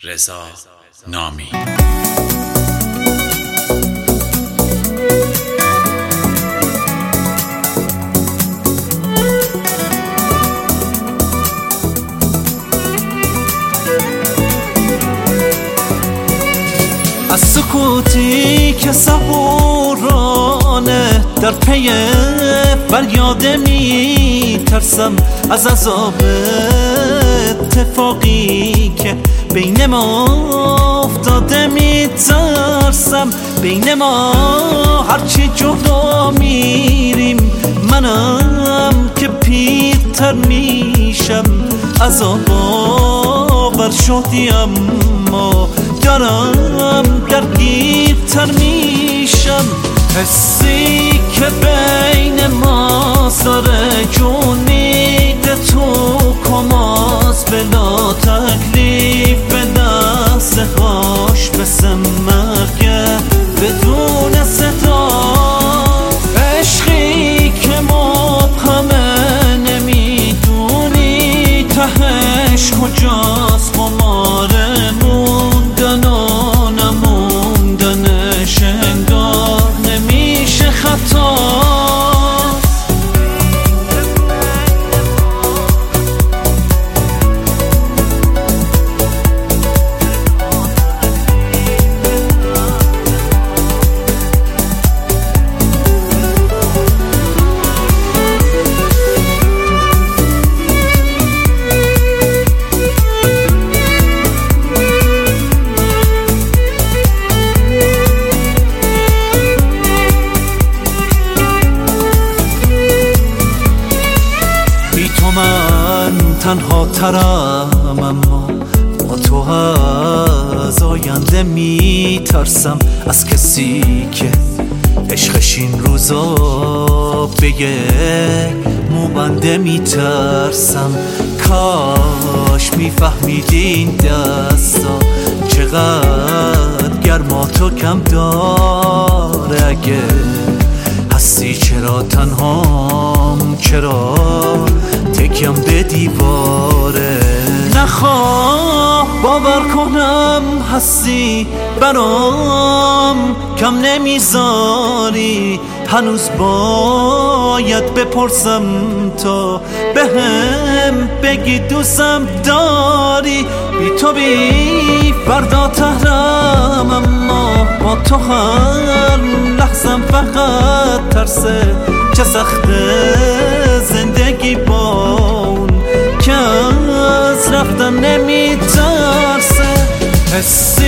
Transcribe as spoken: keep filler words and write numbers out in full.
رضا نامی. از سکوتی که صبورانه در پی فریاد می ترسم، از عذاب اتفاقی که بین ما افتاده می ترسم. بین ما هرچی جدا میریم، منم که پیرتر میشم. عذاب آور شدی اما دارم درگیرتر میشم. حسی که بین ما سر جونیده تو کماز بلا تکلیف به دست هاش بسم مرگه بدون صدا. عشقی که مبهمه نمیدونی تهش کجاست، خمار موندن و نموندنش انگار نمیشه خطا. من تنها ترم، اما با تو از آینده می ترسم. از کسی که عشقش این روزا به یک موبنده می ترسم. کاش می فهمیدی این دستا چقدر گرمات و کم داره. اگه هستی چرا تنهام، چرا تکیم به دیواره؟ نخواه باور کنم هستی برام کم نمیذاری. هنوز باید بپرسم تا به هم بگی دوستم داری. بی تو بی فردا تهرم، اما با تو هر لحظم فقط ترسه. چه سخته زندگی با اون که از رفتن نمی ترسه. حسی